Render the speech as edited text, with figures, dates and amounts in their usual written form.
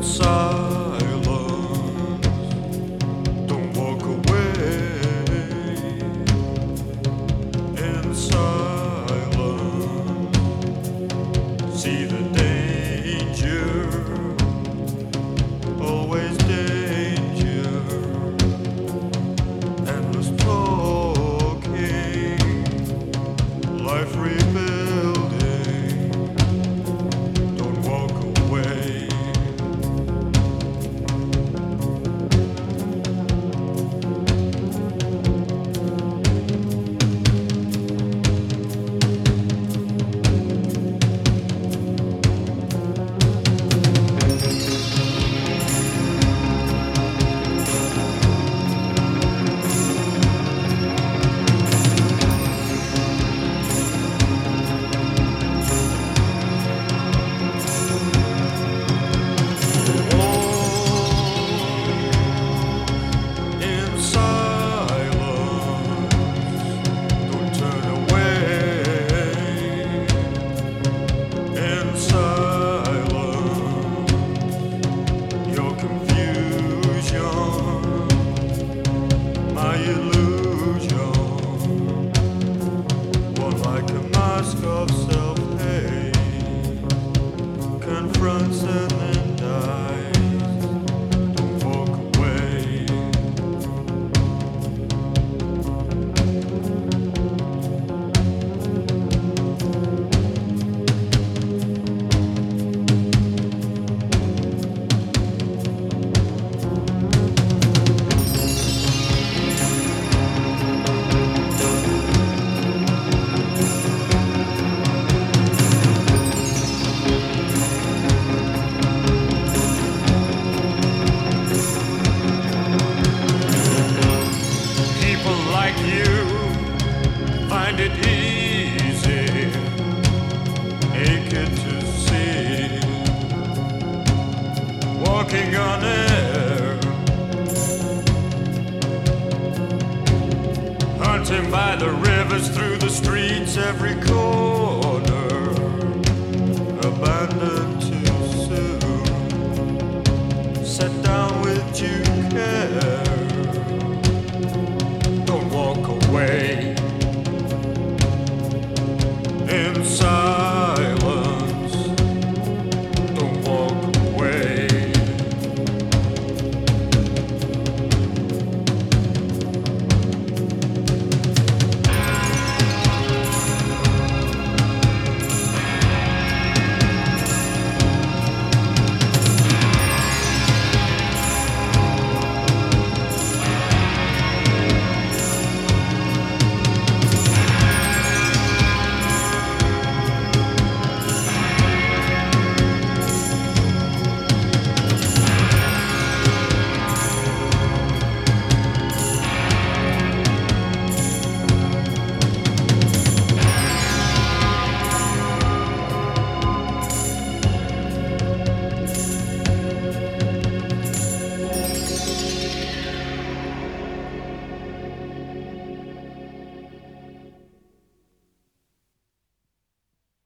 silence. Don't walk away in silence. See the danger, always danger. Endless talking, life rebuilding. Don't walk away. Of self-hate confronts and then dies. Don't walk away. Like you find it easy, naked to see, walking on air, hunting by the rivers, through the streets, every corner, abandoned too soon, set down with due care. Walk away inside.